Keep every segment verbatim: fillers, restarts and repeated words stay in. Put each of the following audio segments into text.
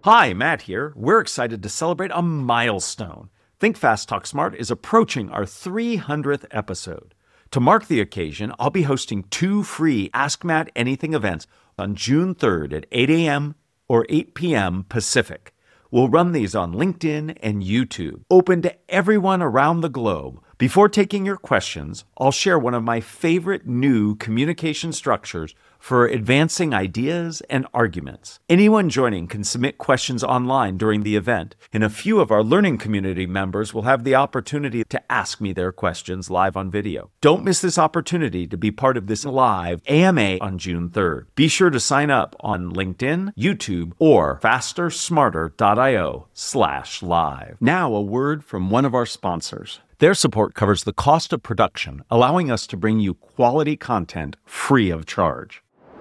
Hi, Matt here. We're excited to celebrate a milestone. Think Fast, Talk Smart is approaching our three hundredth episode. To mark the occasion, I'll be hosting two free Ask Matt Anything events on June third at eight a.m. or eight p.m. Pacific. We'll run these on LinkedIn and YouTube, open to everyone around the globe. Before taking your questions, I'll share one of my favorite new communication structures for advancing ideas and arguments. Anyone joining can submit questions online during the event, and a few of our learning community members will have the opportunity to ask me their questions live on video. Don't miss this opportunity to be part of this live A M A on June third. Be sure to sign up on LinkedIn, YouTube, or fastersmarter.io slash live. Now a word from one of our sponsors. Their support covers the cost of production, allowing us to bring you quality content free of charge.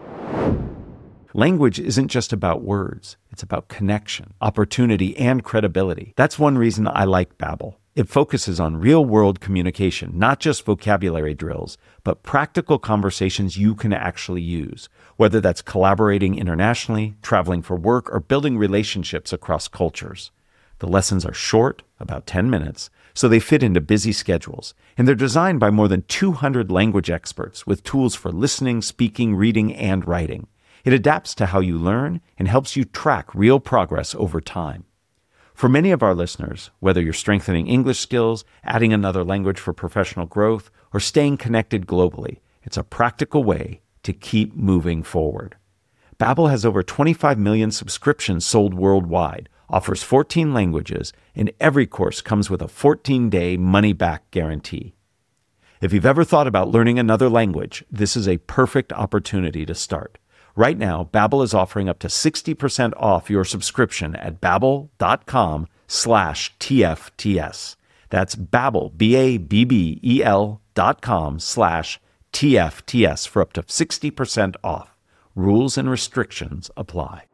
Language isn't just about words. It's about connection, opportunity, and credibility. That's one reason I like Babbel. It focuses on real-world communication, not just vocabulary drills, but practical conversations you can actually use, whether that's collaborating internationally, traveling for work, or building relationships across cultures. The lessons are short, about ten minutes, so they fit into busy schedules, and they're designed by more than two hundred language experts with tools for listening, speaking, reading, and writing. It adapts to how you learn and helps you track real progress over time. For many of our listeners, whether you're strengthening English skills, adding another language for professional growth, or staying connected globally, it's a practical way to keep moving forward. Babbel has over twenty-five million subscriptions sold worldwide, offers fourteen languages, and every course comes with a fourteen-day money-back guarantee. If you've ever thought about learning another language, this is a perfect opportunity to start. Right now, Babbel is offering up to sixty percent off your subscription at babbel.com slash TFTS. That's Babbel, B-A-B-B-E-L dot com slash TFTS for up to sixty percent off. Rules and restrictions apply.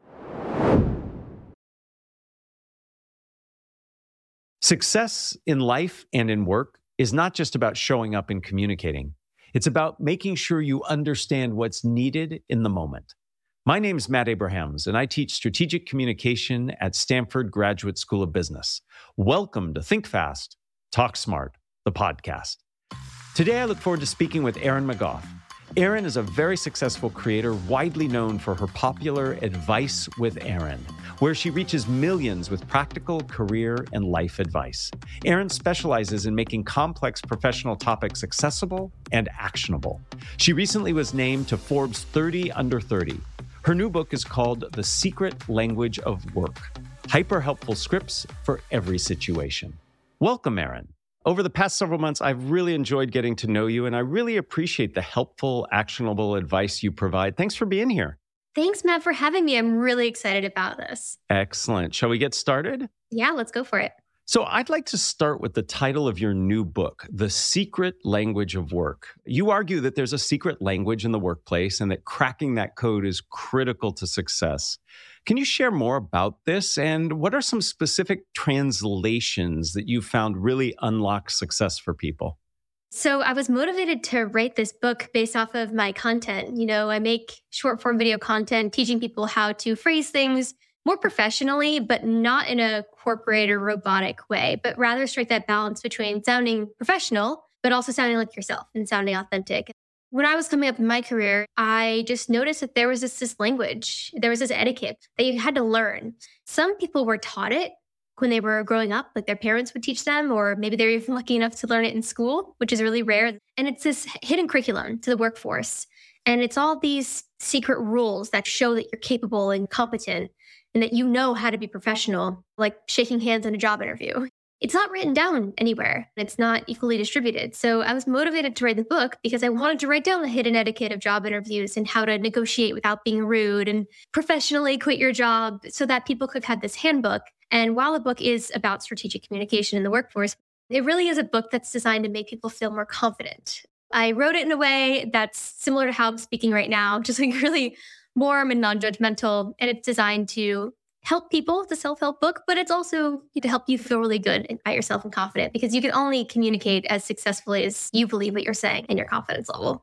Success in life and in work is not just about showing up and communicating. It's about making sure you understand what's needed in the moment. My name is Matt Abrahams, and I teach strategic communication at Stanford Graduate School of Business. Welcome to Think Fast, Talk Smart, the podcast. Today, I look forward to speaking with Erin McGough. Erin is a very successful creator, widely known for her popular Advice with Erin, where she reaches millions with practical career and life advice. Erin specializes in making complex professional topics accessible and actionable. She recently was named to Forbes thirty under thirty. Her new book is called The Secret Language of Work, Hyper-Helpful Scripts for Every Situation. Welcome, Erin. Over the past several months, I've really enjoyed getting to know you, and I really appreciate the helpful, actionable advice you provide. Thanks for being here. Thanks, Matt, for having me. I'm really excited about this. Excellent. Shall we get started? Yeah, let's go for it. So I'd like to start with the title of your new book, The Secret Language of Work. You argue that there's a secret language in the workplace and that cracking that code is critical to success. Can you share more about this? And what are some specific translations that you found really unlock success for people? So I was motivated to write this book based off of my content. You know, I make short form video content, teaching people how to phrase things more professionally, but not in a corporate or robotic way, but rather strike that balance between sounding professional, but also sounding like yourself and sounding authentic. When I was coming up in my career, I just noticed that there was this, this language, there was this etiquette that you had to learn. Some people were taught it when they were growing up, like their parents would teach them, or maybe they're even lucky enough to learn it in school, which is really rare. And it's this hidden curriculum to the workforce. And it's all these secret rules that show that you're capable and competent and that you know how to be professional, like shaking hands in a job interview. It's not written down anywhere. It's not equally distributed. So I was motivated to write the book because I wanted to write down the hidden etiquette of job interviews and how to negotiate without being rude and professionally quit your job so that people could have this handbook. And while the book is about strategic communication in the workforce, it really is a book that's designed to make people feel more confident. I wrote it in a way that's similar to how I'm speaking right now, just like really warm and non-judgmental. And it's designed to help people. It's a self-help book, but it's also to help you feel really good about yourself and confident because you can only communicate as successfully as you believe what you're saying and your confidence level.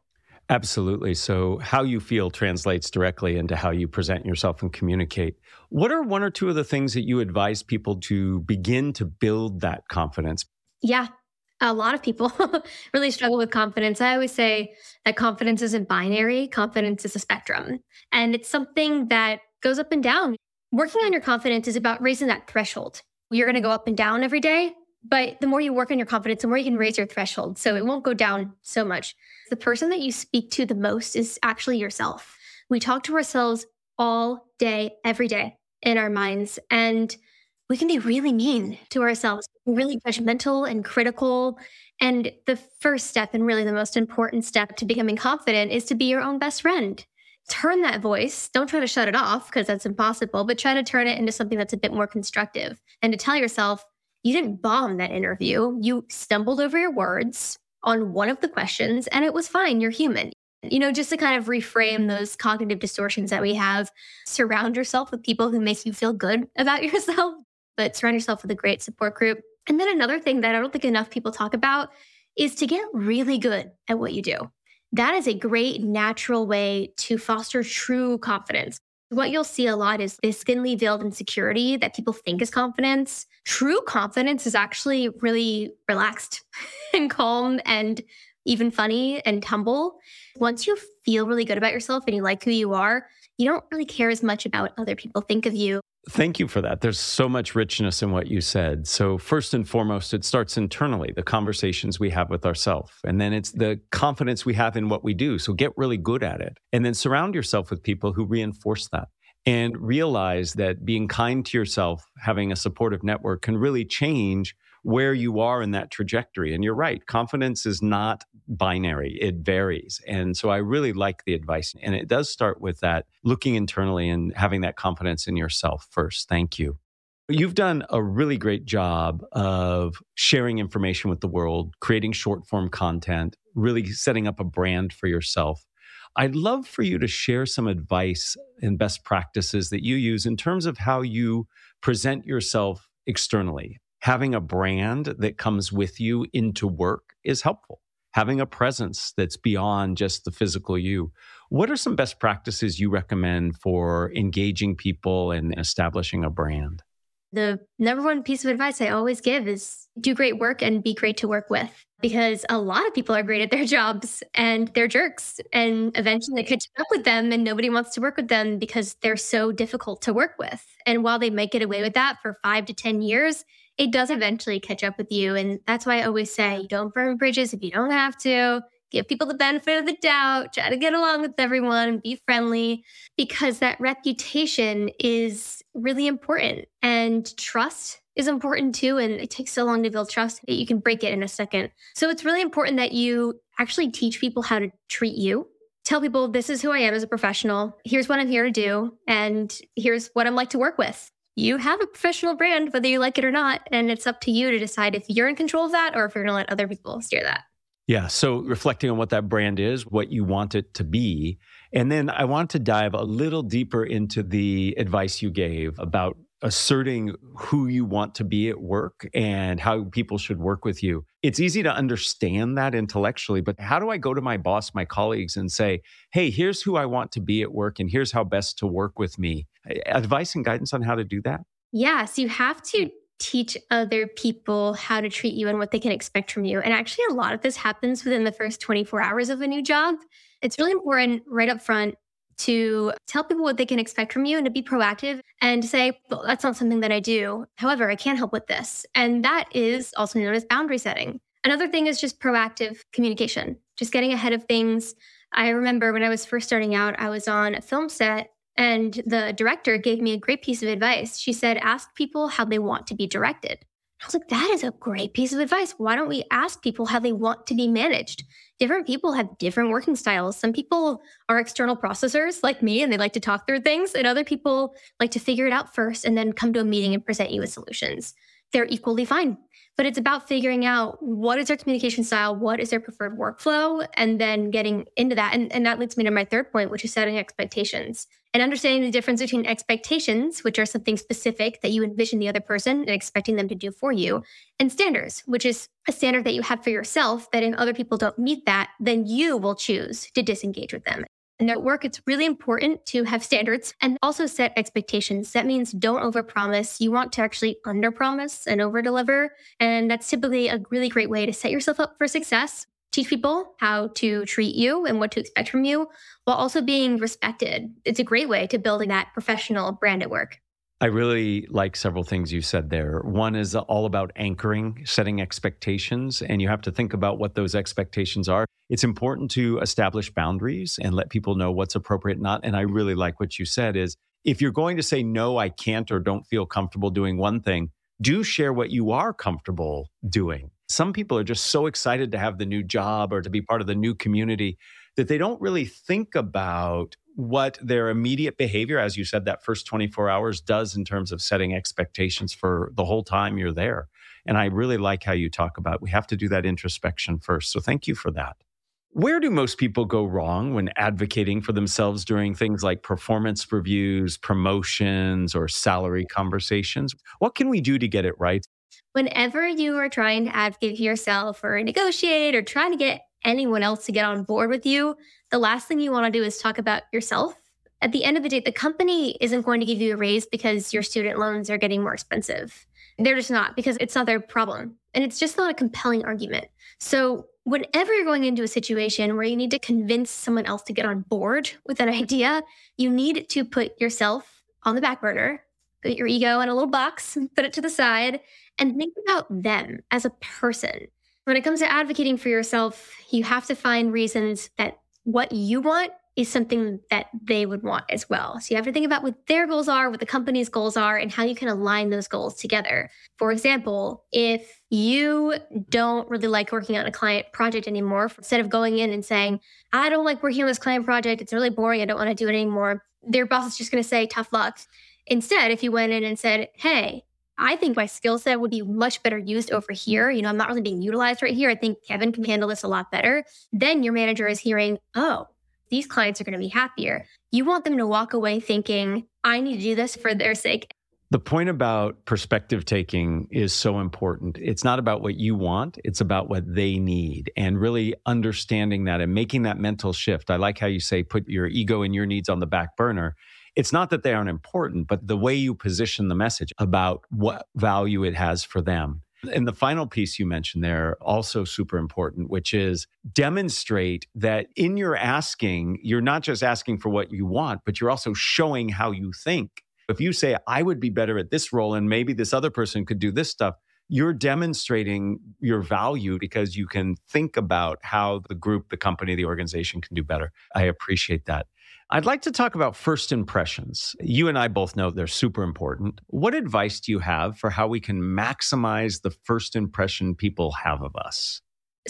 Absolutely. So, how you feel translates directly into how you present yourself and communicate. What are one or two of the things that you advise people to begin to build that confidence? Yeah, a lot of people really struggle with confidence. I always say that confidence isn't binary, confidence is a spectrum. And it's something that goes up and down. Working on your confidence is about raising that threshold. You're going to go up and down every day, but the more you work on your confidence, the more you can raise your threshold. So it won't go down so much. The person that you speak to the most is actually yourself. We talk to ourselves all day, every day in our minds. And we can be really mean to ourselves, really judgmental and critical. And the first step, and really the most important step to becoming confident, is to be your own best friend. Turn that voice. Don't try to shut it off because that's impossible, but try to turn it into something that's a bit more constructive. And to tell yourself, you didn't bomb that interview. You stumbled over your words on one of the questions and it was fine. You're human. You know, just to kind of reframe those cognitive distortions that we have, surround yourself with people who make you feel good about yourself, but surround yourself with a great support group. And then another thing that I don't think enough people talk about is to get really good at what you do. That is a great natural way to foster true confidence. What you'll see a lot is this thinly veiled insecurity that people think is confidence. True confidence is actually really relaxed and calm and even funny and humble. Once you feel really good about yourself and you like who you are, you don't really care as much about what other people think of you. Thank you for that. There's so much richness in what you said. So first and foremost, it starts internally, the conversations we have with ourselves. And then it's the confidence we have in what we do. So get really good at it. And then surround yourself with people who reinforce that. And realize that being kind to yourself, having a supportive network can really change where you are in that trajectory. And you're right, confidence is not binary, it varies. And so I really like the advice. And it does start with that looking internally and having that confidence in yourself first. Thank you. You've done a really great job of sharing information with the world, creating short form content, really setting up a brand for yourself. I'd love for you to share some advice and best practices that you use in terms of how you present yourself externally. Having a brand that comes with you into work is helpful. Having a presence that's beyond just the physical you. What are some best practices you recommend for engaging people and establishing a brand? The number one piece of advice I always give is do great work and be great to work with, because a lot of people are great at their jobs and they're jerks, and eventually they catch up with them and nobody wants to work with them because they're so difficult to work with. And while they might get away with that for five to ten years, it does eventually catch up with you. And that's why I always say, don't burn bridges if you don't have to. Give people the benefit of the doubt, try to get along with everyone, be friendly, because that reputation is really important. And trust is important too. And it takes so long to build trust that you can break it in a second. So it's really important that you actually teach people how to treat you. Tell people, this is who I am as a professional. Here's what I'm here to do. And here's what I'm like to work with. You have a professional brand, whether you like it or not. And it's up to you to decide if you're in control of that or if you're going to let other people steer that. Yeah. So reflecting on what that brand is, what you want it to be. And then I want to dive a little deeper into the advice you gave about asserting who you want to be at work and how people should work with you. It's easy to understand that intellectually, but how do I go to my boss, my colleagues, and say, hey, here's who I want to be at work and here's how best to work with me? Advice and guidance on how to do that? Yes, you have to teach other people how to treat you and what they can expect from you. And actually, a lot of this happens within the first twenty-four hours of a new job. It's really important right up front to tell people what they can expect from you and to be proactive and to say, well, that's not something that I do. However, I can't help with this. And that is also known as boundary setting. Another thing is just proactive communication, just getting ahead of things. I remember when I was first starting out, I was on a film set and the director gave me a great piece of advice. She said, ask people how they want to be directed. I was like, that is a great piece of advice. Why don't we ask people how they want to be managed? Different people have different working styles. Some people are external processors like me, and they like to talk through things. And other people like to figure it out first and then come to a meeting and present you with solutions. they're equally fine. But it's about figuring out what is their communication style, what is their preferred workflow, and then getting into that. And, and that leads me to my third point, which is setting expectations and understanding the difference between expectations, which are something specific that you envision the other person and expecting them to do for you, and standards, which is a standard that you have for yourself that if other people don't meet that, then you will choose to disengage with them. In their work, it's really important to have standards and also set expectations. That means don't overpromise. You want to actually underpromise and overdeliver. And that's typically a really great way to set yourself up for success. Teach people how to treat you and what to expect from you while also being respected. It's a great way to building that professional brand at work. I really like several things you said there. One is all about anchoring, setting expectations, and you have to think about what those expectations are. It's important to establish boundaries and let people know what's appropriate and not. And I really like what you said is, if you're going to say, no, I can't or don't feel comfortable doing one thing, do share what you are comfortable doing. Some people are just so excited to have the new job or to be part of the new community that they don't really think about what their immediate behavior, as you said, that first twenty-four hours does in terms of setting expectations for the whole time you're there. And I really like how you talk about we have to do that introspection first. So thank you for that. Where do most people go wrong when advocating for themselves during things like performance reviews, promotions, or salary conversations? What can we do to get it right? Whenever you are trying to advocate for yourself or negotiate or trying to get anyone else to get on board with you, the last thing you want to do is talk about yourself. At the end of the day, the company isn't going to give you a raise because your student loans are getting more expensive. They're just not, because it's not their problem. And it's just not a compelling argument. So whenever you're going into a situation where you need to convince someone else to get on board with an idea, you need to put yourself on the back burner, put your ego in a little box, put it to the side, and think about them as a person. When it comes to advocating for yourself, you have to find reasons that what you want is something that they would want as well. So you have to think about what their goals are, what the company's goals are, and how you can align those goals together. For example, if you don't really like working on a client project anymore, instead of going in and saying, I don't like working on this client project, it's really boring, I don't want to do it anymore, their boss is just going to say, tough luck. Instead, if you went in and said, hey, I think my skill set would be much better used over here. You know, I'm not really being utilized right here. I think Kevin can handle this a lot better. Then your manager is hearing, oh, these clients are going to be happier. You want them to walk away thinking, I need to do this for their sake. The point about perspective taking is so important. It's not about what you want, it's about what they need, and really understanding that and making that mental shift. I like how you say, put your ego and your needs on the back burner. It's not that they aren't important, but the way you position the message about what value it has for them. And the final piece you mentioned there, also super important, which is demonstrate that in your asking, you're not just asking for what you want, but you're also showing how you think. If you say, I would be better at this role and maybe this other person could do this stuff, you're demonstrating your value because you can think about how the group, the company, the organization can do better. I appreciate that. I'd like to talk about first impressions. You and I both know they're super important. What advice do you have for how we can maximize the first impression people have of us?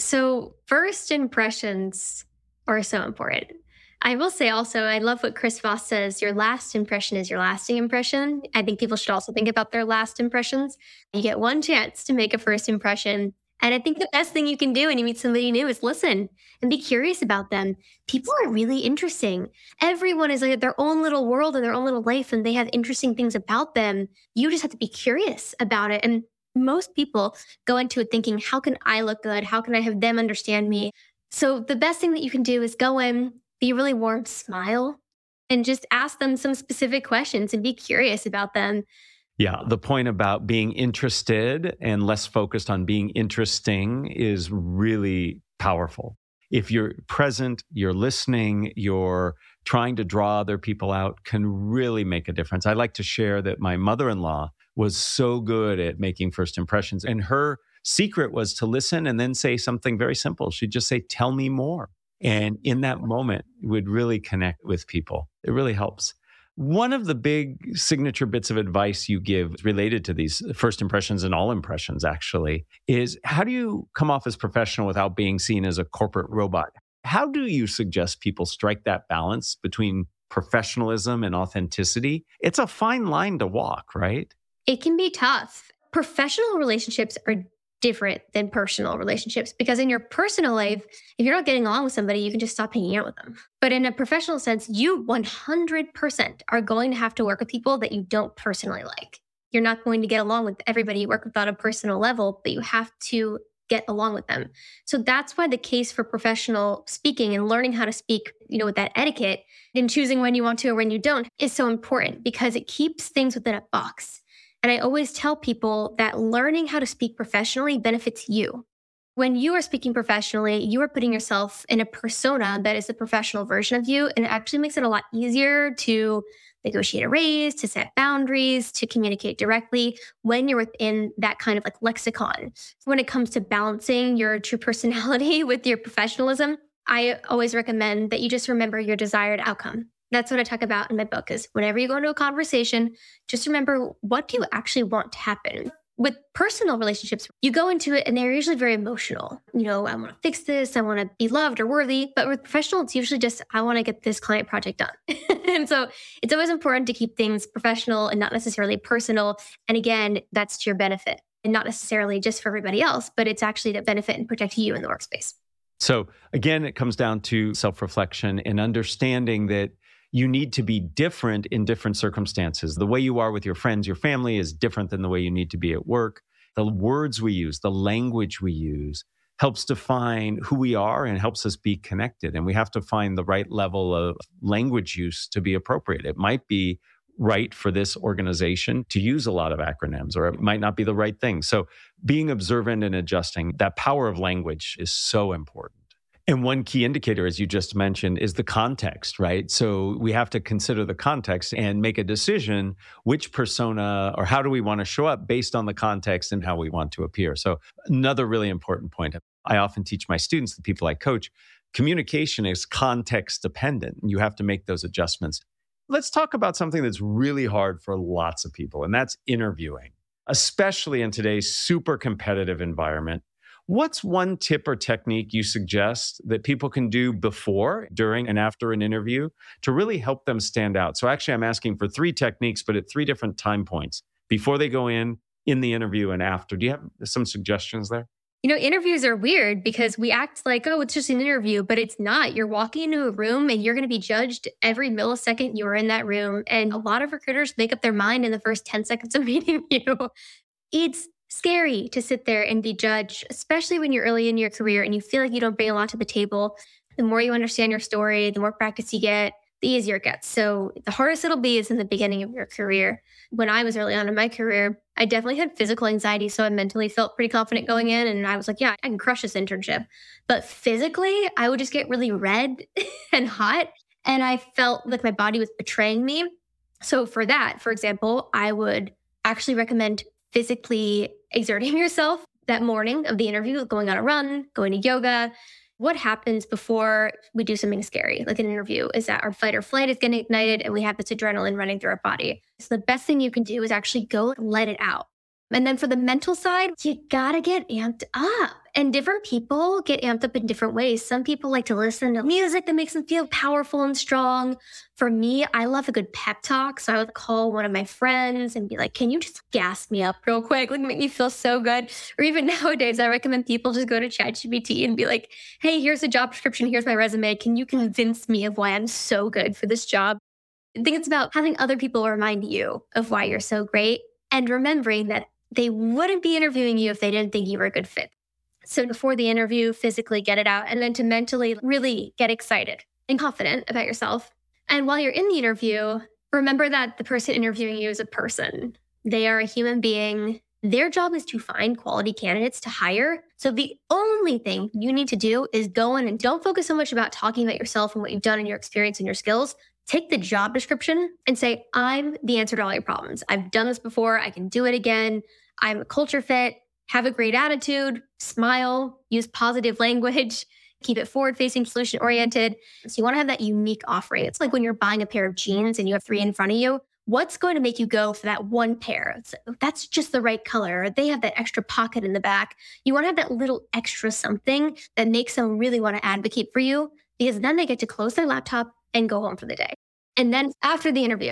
So first impressions are so important. I will say also, I love what Chris Voss says, your last impression is your lasting impression. I think people should also think about their last impressions. You get one chance to make a first impression. And I think the best thing you can do when you meet somebody new is listen and be curious about them. People are really interesting. Everyone is like their own little world and their own little life, and they have interesting things about them. You just have to be curious about it. And most people go into it thinking, how can I look good? How can I have them understand me? So the best thing that you can do is go in, be really warm, smile, and just ask them some specific questions and be curious about them. Yeah, the point about being interested and less focused on being interesting is really powerful. If you're present, you're listening, you're trying to draw other people out, can really make a difference. I like to share that my mother-in-law was so good at making first impressions, and her secret was to listen and then say something very simple. She'd just say, tell me more. And in that moment, it would really connect with people. It really helps. One of the big signature bits of advice you give related to these first impressions and all impressions, actually, is how do you come off as professional without being seen as a corporate robot? How do you suggest people strike that balance between professionalism and authenticity? It's a fine line to walk, right? It can be tough. Professional relationships are different than personal relationships because in your personal life, if you're not getting along with somebody, you can just stop hanging out with them. But in a professional sense, you one hundred percent are going to have to work with people that you don't personally like. You're not going to get along with everybody you work with on a personal level, but you have to get along with them. So that's why the case for professional speaking and learning how to speak, you know, with that etiquette and choosing when you want to or when you don't is so important because it keeps things within a box. And I always tell people that learning how to speak professionally benefits you. When you are speaking professionally, you are putting yourself in a persona that is the professional version of you. And it actually makes it a lot easier to negotiate a raise, to set boundaries, to communicate directly when you're within that kind of like lexicon. When it comes to balancing your true personality with your professionalism, I always recommend that you just remember your desired outcome. That's what I talk about in my book is whenever you go into a conversation, just remember what do you actually want to happen. With personal relationships, you go into it and they're usually very emotional. You know, I want to fix this. I want to be loved or worthy. But with professional, it's usually just, I want to get this client project done. And so it's always important to keep things professional and not necessarily personal. And again, that's to your benefit and not necessarily just for everybody else, but it's actually to benefit and protect you in the workspace. So again, it comes down to self-reflection and understanding that you need to be different in different circumstances. The way you are with your friends, your family is different than the way you need to be at work. The words we use, the language we use helps define who we are and helps us be connected. And we have to find the right level of language use to be appropriate. It might be right for this organization to use a lot of acronyms, or it might not be the right thing. So being observant and adjusting, that power of language is so important. And one key indicator, as you just mentioned, is the context, right? So we have to consider the context and make a decision which persona or how do we want to show up based on the context and how we want to appear. So another really important point. I often teach my students, the people I coach, communication is context dependent. And you have to make those adjustments. Let's talk about something that's really hard for lots of people, and that's interviewing, especially in today's super competitive environment. What's one tip or technique you suggest that people can do before, during, and after an interview to really help them stand out? So actually, I'm asking for three techniques, but at three different time points, before they go in, in the interview, and after. Do you have some suggestions there? You know, interviews are weird because we act like, oh, it's just an interview, but it's not. You're walking into a room and you're going to be judged every millisecond you're in that room. And a lot of recruiters make up their mind in the first ten seconds of meeting you. It's scary to sit there and be judged, especially when you're early in your career and you feel like you don't bring a lot to the table. The more you understand your story, the more practice you get, the easier it gets. So the hardest it'll be is in the beginning of your career. When I was early on in my career, I definitely had physical anxiety. So I mentally felt pretty confident going in. And I was like, yeah, I can crush this internship. But physically, I would just get really red and hot. And I felt like my body was betraying me. So for that, for example, I would actually recommend physically exerting yourself that morning of the interview, going on a run, going to yoga. What happens before we do something scary, like an interview, is that our fight or flight is getting ignited and we have this adrenaline running through our body. So the best thing you can do is actually go let it out. And then for the mental side, you gotta get amped up. And different people get amped up in different ways. Some people like to listen to music that makes them feel powerful and strong. For me, I love a good pep talk. So I would call one of my friends and be like, can you just gas me up real quick? Like, make me feel so good. Or even nowadays, I recommend people just go to ChatGPT and be like, hey, here's a job description. Here's my resume. Can you convince me of why I'm so good for this job? I think it's about having other people remind you of why you're so great and remembering that they wouldn't be interviewing you if they didn't think you were a good fit. So before the interview, physically get it out, and then to mentally really get excited and confident about yourself. And while you're in the interview, remember that the person interviewing you is a person. They are a human being. Their job is to find quality candidates to hire. So the only thing you need to do is go in and don't focus so much about talking about yourself and what you've done and your experience and your skills. Take the job description and say, I'm the answer to all your problems. I've done this before. I can do it again. I'm a culture fit. Have a great attitude. Smile. Use positive language. Keep it forward-facing, solution-oriented. So you want to have that unique offering. It's like when you're buying a pair of jeans and you have three in front of you. What's going to make you go for that one pair? It's, that's just the right color. Or they have that extra pocket in the back. You want to have that little extra something that makes them really want to advocate for you, because then they get to close their laptop and go home for the day. And then after the interview,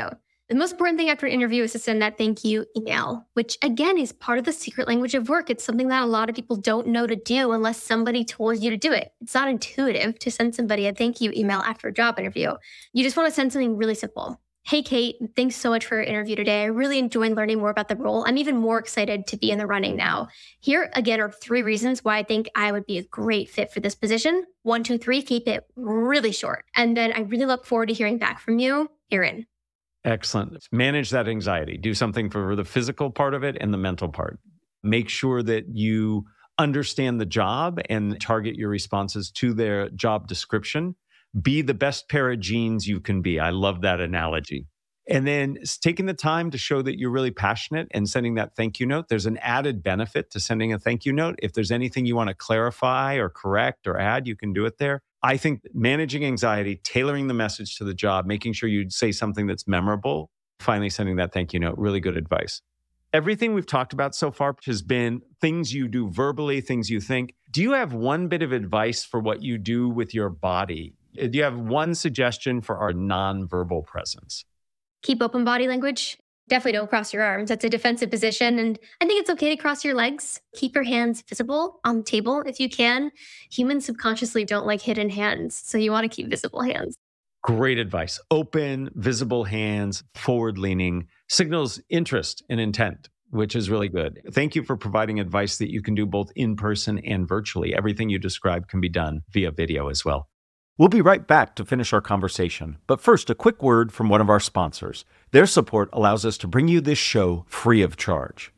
The most important thing after an interview is to send that thank you email, which again is part of the secret language of work. It's something that a lot of people don't know to do unless somebody told you to do it. It's not intuitive to send somebody a thank you email after a job interview. You just want to send something really simple. Hey, Kate, thanks so much for your interview today. I really enjoyed learning more about the role. I'm even more excited to be in the running now. Here, again, are three reasons why I think I would be a great fit for this position. One, two, three, keep it really short. And then I really look forward to hearing back from you, Erin. Excellent. Manage that anxiety. Do something for the physical part of it and the mental part. Make sure that you understand the job and target your responses to their job description. Be the best pair of jeans you can be. I love that analogy. And then taking the time to show that you're really passionate and sending that thank you note. There's an added benefit to sending a thank you note. If there's anything you want to clarify or correct or add, you can do it there. I think managing anxiety, tailoring the message to the job, making sure you say something that's memorable, finally sending that thank you note, really good advice. Everything we've talked about so far has been things you do verbally, things you think. Do you have one bit of advice for what you do with your body? Do you have one suggestion for our nonverbal presence? Keep open body language. Definitely don't cross your arms. That's a defensive position. And I think it's okay to cross your legs. Keep your hands visible on the table if you can. Humans subconsciously don't like hidden hands, so you want to keep visible hands. Great advice. Open, visible hands, forward-leaning, signals interest and intent, which is really good. Thank you for providing advice that you can do both in person and virtually. Everything you described can be done via video as well. We'll be right back to finish our conversation. But first, a quick word from one of our sponsors. Their support allows us to bring you this show free of charge.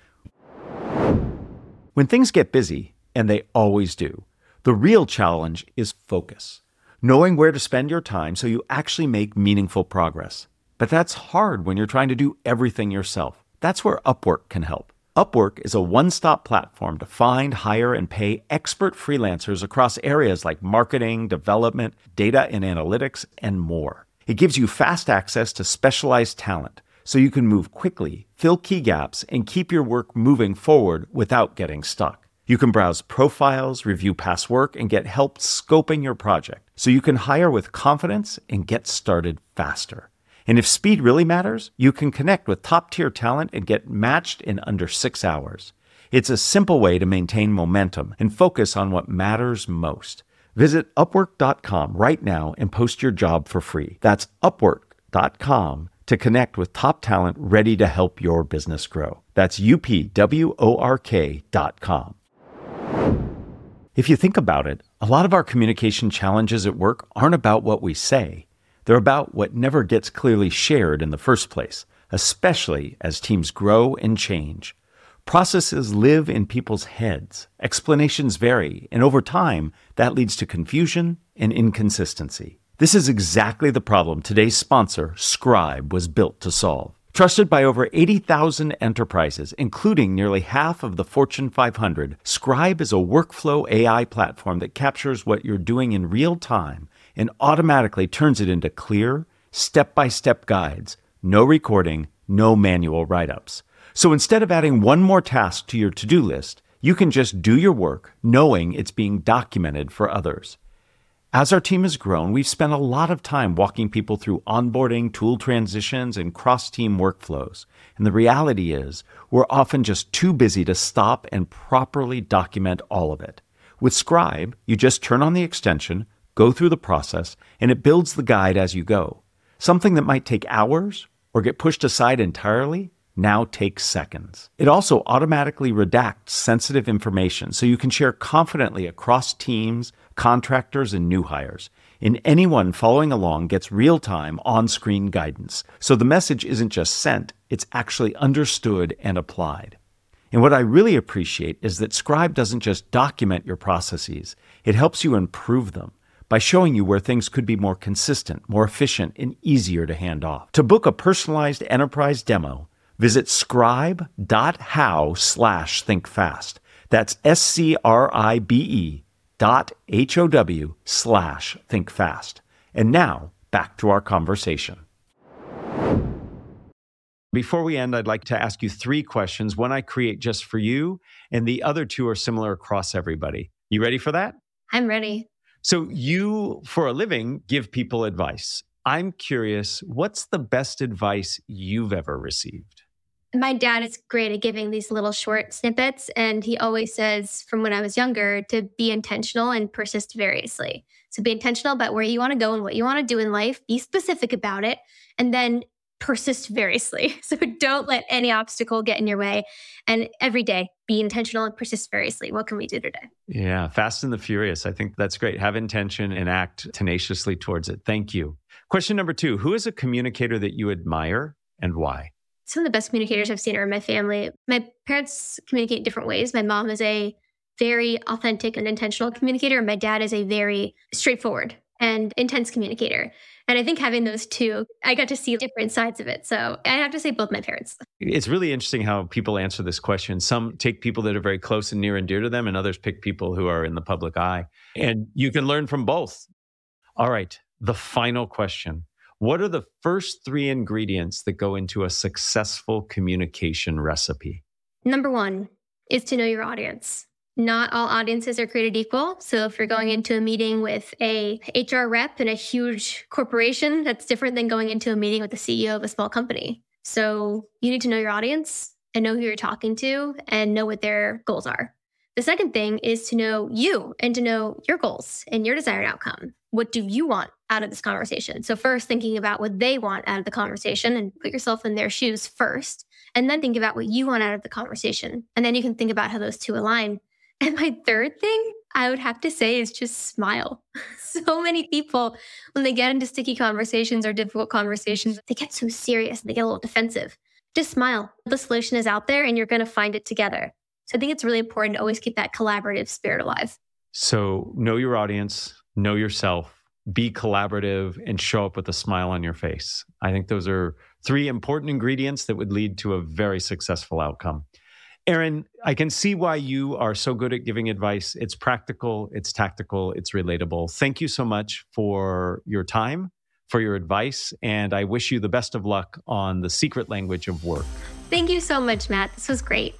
When things get busy, and they always do, the real challenge is focus. Knowing where to spend your time so you actually make meaningful progress. But that's hard when you're trying to do everything yourself. That's where Upwork can help. Upwork is a one-stop platform to find, hire, and pay expert freelancers across areas like marketing, development, data and analytics, and more. It gives you fast access to specialized talent, so you can move quickly, fill key gaps, and keep your work moving forward without getting stuck. You can browse profiles, review past work, and get help scoping your project, so you can hire with confidence and get started faster. And if speed really matters, you can connect with top-tier talent and get matched in under six hours. It's a simple way to maintain momentum and focus on what matters most. Visit upwork dot com right now and post your job for free. That's upwork dot com to connect with top talent ready to help your business grow. That's U P W O R K dot com. If you think about it, a lot of our communication challenges at work aren't about what we say. They're about what never gets clearly shared in the first place, especially as teams grow and change. Processes live in people's heads, explanations vary, and over time, that leads to confusion and inconsistency. This is exactly the problem today's sponsor, Scribe, was built to solve. Trusted by over eighty thousand enterprises, including nearly half of the Fortune five hundred, Scribe is a workflow A I platform that captures what you're doing in real time and automatically turns it into clear, step-by-step guides. No recording, no manual write-ups. So instead of adding one more task to your to-do list, you can just do your work knowing it's being documented for others. As our team has grown, we've spent a lot of time walking people through onboarding, tool transitions, and cross-team workflows. And the reality is, we're often just too busy to stop and properly document all of it. With Scribe, you just turn on the extension, go through the process, and it builds the guide as you go. Something that might take hours or get pushed aside entirely now takes seconds. It also automatically redacts sensitive information so you can share confidently across teams, contractors, and new hires. And anyone following along gets real-time on-screen guidance. So the message isn't just sent, it's actually understood and applied. And what I really appreciate is that Scribe doesn't just document your processes, it helps you improve them by showing you where things could be more consistent, more efficient, and easier to hand off. To book a personalized enterprise demo, visit scribe.how slash thinkfast. That's S-C-R-I-B-E dot H-O-W slash thinkfast. And now, back to our conversation. Before we end, I'd like to ask you three questions. One I create just for you, and the other two are similar across everybody. You ready for that? I'm ready. So you, for a living, give people advice. I'm curious, what's the best advice you've ever received? My dad is great at giving these little short snippets. And he always says from when I was younger to be intentional and persist variously. So be intentional about where you want to go and what you want to do in life. Be specific about it. And then persist variously. So don't let any obstacle get in your way. And every day, be intentional and persist variously. What can we do today? Yeah, Fast and the Furious. I think that's great. Have intention and act tenaciously towards it. Thank you. Question number two, who is a communicator that you admire and why? Some of the best communicators I've seen are in my family. My parents communicate in different ways. My mom is a very authentic and intentional communicator. And my dad is a very straightforward and intense communicator. And I think having those two, I got to see different sides of it. So I have to say both my parents. It's really interesting how people answer this question. Some take people that are very close and near and dear to them, and others pick people who are in the public eye. And you can learn from both. All right, the final question. What are the first three ingredients that go into a successful communication recipe? Number one is to know your audience. Not all audiences are created equal. So if you're going into a meeting with a H R rep in a huge corporation, that's different than going into a meeting with the C E O of a small company. So you need to know your audience and know who you're talking to and know what their goals are. The second thing is to know you and to know your goals and your desired outcome. What do you want out of this conversation? So first thinking about what they want out of the conversation and put yourself in their shoes first, and then think about what you want out of the conversation. And then you can think about how those two align. And my third thing I would have to say is just smile. So many people, when they get into sticky conversations or difficult conversations, they get so serious and they get a little defensive. Just smile. The solution is out there and you're going to find it together. So I think it's really important to always keep that collaborative spirit alive. So know your audience, know yourself, be collaborative, and show up with a smile on your face. I think those are three important ingredients that would lead to a very successful outcome. Erin, I can see why you are so good at giving advice. It's practical, it's tactical, it's relatable. Thank you so much for your time, for your advice, and I wish you the best of luck on the secret language of work. Thank you so much, Matt. This was great.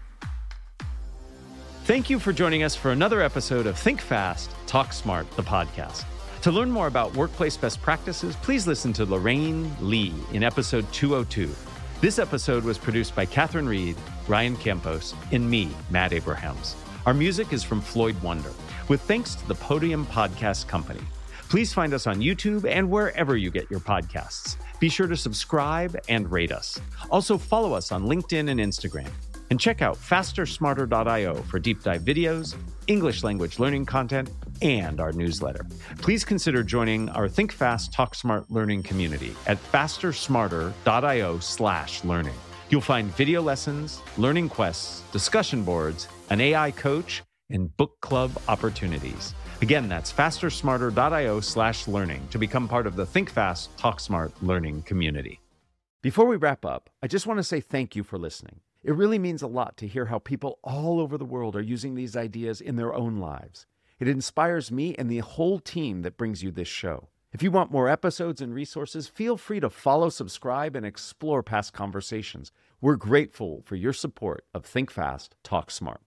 Thank you for joining us for another episode of Think Fast, Talk Smart, the podcast. To learn more about workplace best practices, please listen to Lorraine Lee in episode two oh two. This episode was produced by Catherine Reed, Ryan Campos, and me, Matt Abrahams. Our music is from Floyd Wonder, with thanks to the Podium Podcast Company. Please find us on YouTube and wherever you get your podcasts. Be sure to subscribe and rate us. Also follow us on LinkedIn and Instagram. And check out faster smarter dot io for deep dive videos, English language learning content, and our newsletter. Please consider joining our Think Fast, Talk Smart learning community at faster smarter dot io slash learning. You'll find video lessons, learning quests, discussion boards, an A I coach, and book club opportunities. Again, that's faster smarter dot io slash learning to become part of the Think Fast, Talk Smart learning community. Before we wrap up, I just want to say thank you for listening. It really means a lot to hear how people all over the world are using these ideas in their own lives. It inspires me and the whole team that brings you this show. If you want more episodes and resources, feel free to follow, subscribe, and explore past conversations. We're grateful for your support of Think Fast, Talk Smart.